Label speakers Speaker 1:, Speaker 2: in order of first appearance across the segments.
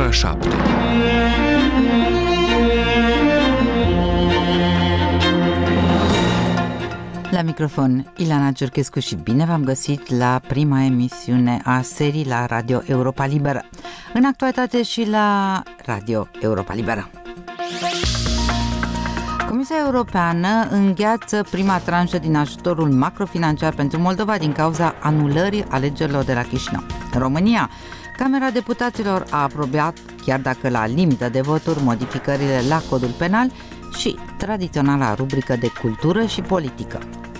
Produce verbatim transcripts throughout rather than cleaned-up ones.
Speaker 1: ora șapte.
Speaker 2: La microfon, Ilana Giurchescu și bine v-am găsit la prima emisiune a serii la Radio Europa Liberă. În actualitate și la Radio Europa Liberă. Comisia Europeană îngheață prima tranșă din ajutorul macrofinanciar pentru Moldova din cauza anulării alegerilor de la Chișinău. În România, Camera Deputaților a aprobat, chiar dacă la limită de voturi, modificările la codul penal și tradiționala rubrică de cultură și politică.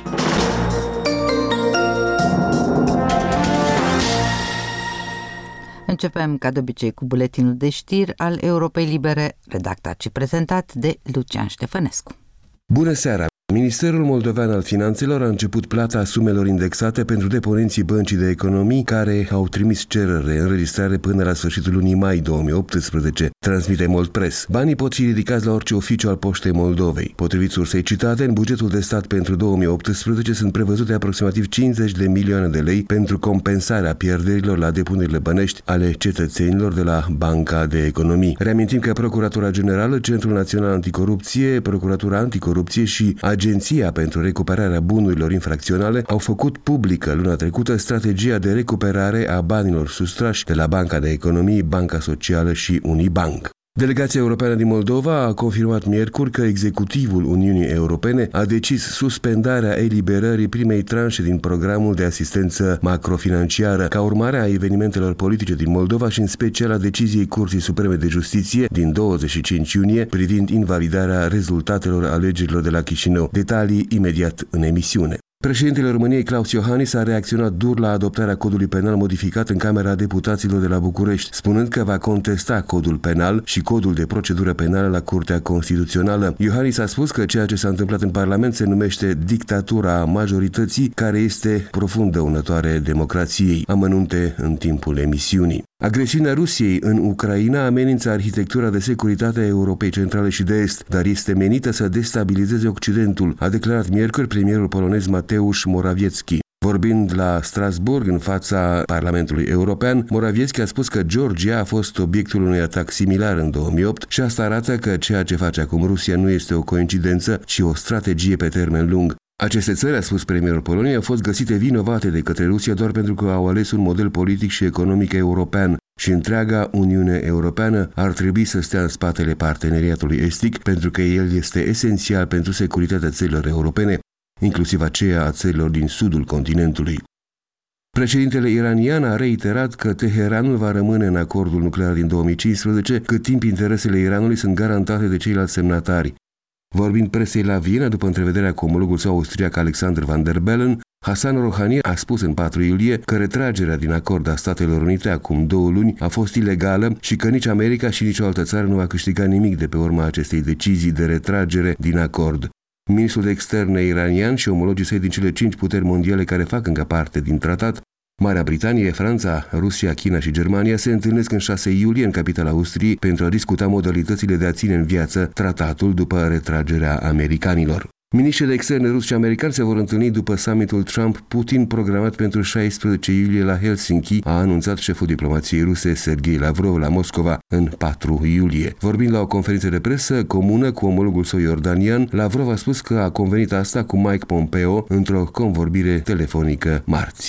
Speaker 2: Începem, ca de obicei, cu buletinul de știri al Europei Libere, redactat și prezentat de Lucian Ștefănescu.
Speaker 3: Bună seara! Ministerul Moldovean al Finanțelor a început plata sumelor indexate pentru deponenții Băncii de Economii care au trimis cereri de înregistrare până la sfârșitul lunii mai două mii optsprezece, transmite Moldpress. Banii pot fi ridicați la orice oficiu al Poștei Moldovei. Potrivit sursei citate, în bugetul de stat pentru două mii optsprezece sunt prevăzute aproximativ cincizeci de milioane de lei pentru compensarea pierderilor la depunerile bănești ale cetățenilor de la Banca de Economii. Reamintim că Procuratura Generală, Centrul Național Anticorupție, Procuratura Anticorupție și Agenția pentru Recuperarea Bunurilor Infracționale au făcut publică luna trecută strategia de recuperare a banilor sustrași de la Banca de Economii, Banca Socială și Unibank. Delegația europeană din Moldova a confirmat miercuri că executivul Uniunii Europene a decis suspendarea eliberării primei tranșe din programul de asistență macrofinanciară, ca urmare a evenimentelor politice din Moldova și în special a deciziei Curții Supreme de Justiție din douăzeci și cinci iunie privind invalidarea rezultatelor alegerilor de la Chișinău. Detalii imediat în emisiune. Președintele României, Klaus Iohannis, a reacționat dur la adoptarea codului penal modificat în Camera Deputaților de la București, spunând că va contesta codul penal și codul de procedură penală la Curtea Constituțională. Iohannis a spus că ceea ce s-a întâmplat în Parlament se numește dictatura majorității, care este profund dăunătoare democrației. Amănunte în timpul emisiunii. Agresiunea Rusiei în Ucraina amenință arhitectura de securitate a Europei Centrale și de Est, dar este menită să destabilizeze Occidentul, a declarat miercuri premierul polonez Mateusz Morawiecki. Vorbind la Strasbourg, în fața Parlamentului European, Morawiecki a spus că Georgia a fost obiectul unui atac similar în două mii opt și asta arată că ceea ce face acum Rusia nu este o coincidență, ci o strategie pe termen lung. Aceste țări, a spus premierul Poloniei, au fost găsite vinovate de către Rusia doar pentru că au ales un model politic și economic european și întreaga Uniune Europeană ar trebui să stea în spatele parteneriatului estic pentru că el este esențial pentru securitatea țărilor europene, inclusiv aceea a țărilor din sudul continentului. Președintele iranian a reiterat că Teheranul va rămâne în acordul nuclear din două mii cincisprezece cât timp interesele Iranului sunt garantate de ceilalți semnatari. Vorbind presei la Viena, după întrevederea cu omologul său austriac Alexander Van der Bellen, Hassan Rouhani a spus în patru iulie că retragerea din acord a Statelor Unite acum două luni a fost ilegală și că nici America și nici o altă țară nu va câștiga nimic de pe urma acestei decizii de retragere din acord. Ministrul de externe iranian și omologii săi din cele cinci puteri mondiale care fac încă parte din tratat, Marea Britanie, Franța, Rusia, China și Germania, se întâlnesc în șase iulie în capitala Austriei pentru a discuta modalitățile de a ține în viață tratatul după retragerea americanilor. Miniștrii de externe ruși și americani se vor întâlni după summitul Trump-Putin programat pentru șaisprezece iulie la Helsinki, a anunțat șeful diplomației ruse Sergei Lavrov la Moscova în patru iulie. Vorbind la o conferință de presă comună cu omologul său iordanian, Lavrov a spus că a convenit asta cu Mike Pompeo într-o convorbire telefonică marți.